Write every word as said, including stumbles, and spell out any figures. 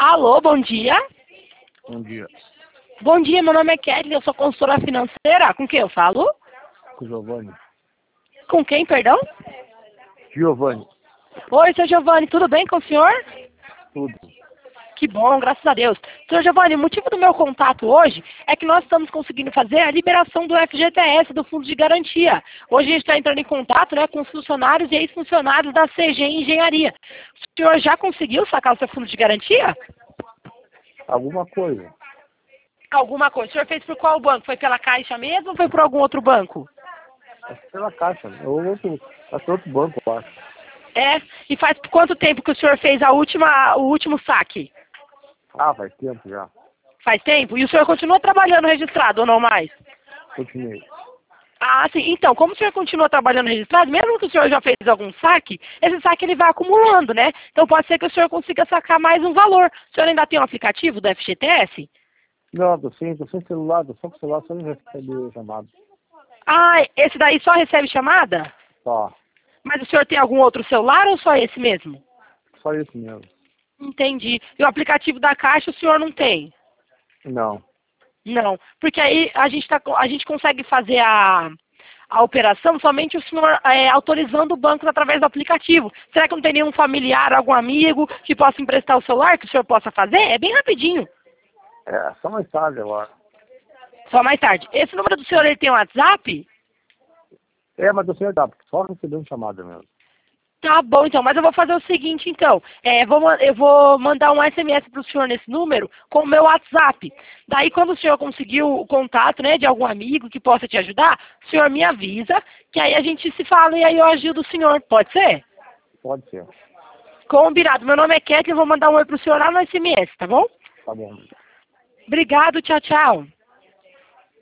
Alô, bom dia. Bom dia. Bom dia, meu nome é Kelly, eu sou consultora financeira. Com quem eu falo? Com o Giovanni. Com quem, perdão? Giovanni. Oi, seu Giovanni, tudo bem com o senhor? Tudo. Que bom, graças a Deus. Senhor Giovanni, o motivo do meu contato hoje é que nós estamos conseguindo fazer a liberação do F G T S, do Fundo de Garantia. Hoje a gente está entrando em contato, né, com os funcionários e ex-funcionários da C G Engenharia. O senhor já conseguiu sacar o seu Fundo de Garantia? Alguma coisa. Alguma coisa. O senhor fez por qual banco? Foi pela Caixa mesmo ou foi por algum outro banco? Acho que pela Caixa. Né? Ou outro, acho que outro banco, eu acho. É? E faz quanto tempo que o senhor fez a última, o último saque? Ah, faz tempo já. Faz tempo? E o senhor continua trabalhando registrado ou não mais? Continuei. Ah, sim. Então, como o senhor continua trabalhando registrado, mesmo que o senhor já fez algum saque, esse saque ele vai acumulando, né? Então pode ser que o senhor consiga sacar mais um valor. O senhor ainda tem um aplicativo do F G T S? Não, tô sem, tô sem celular, tô só com o celular, só não recebe chamada. Ah, esse daí só recebe chamada? Só. Mas o senhor tem algum outro celular ou só esse mesmo? Só isso mesmo. Entendi. E o aplicativo da Caixa o senhor não tem? Não. Não, porque aí a gente, tá, a gente consegue fazer a, a operação somente o senhor é, autorizando o banco através do aplicativo. Será que não tem nenhum familiar, algum amigo que possa emprestar o celular que o senhor possa fazer? É bem rapidinho. É, só mais tarde agora. Só mais tarde. Esse número do senhor ele tem um WhatsApp? É, mas eu sei dar, porque só recebendo chamada mesmo. Tá bom, então. Mas eu vou fazer o seguinte, então. É, vou, ma- eu vou mandar um S M S para o senhor nesse número com o meu WhatsApp. Daí, quando o senhor conseguir o contato, né, de algum amigo que possa te ajudar, o senhor me avisa, que aí a gente se fala e aí eu ajudo o senhor. Pode ser? Pode ser. Combinado. Meu nome é Kathleen, eu vou mandar um oi para o senhor lá no S M S, tá bom? Tá bom. Obrigado, tchau, tchau.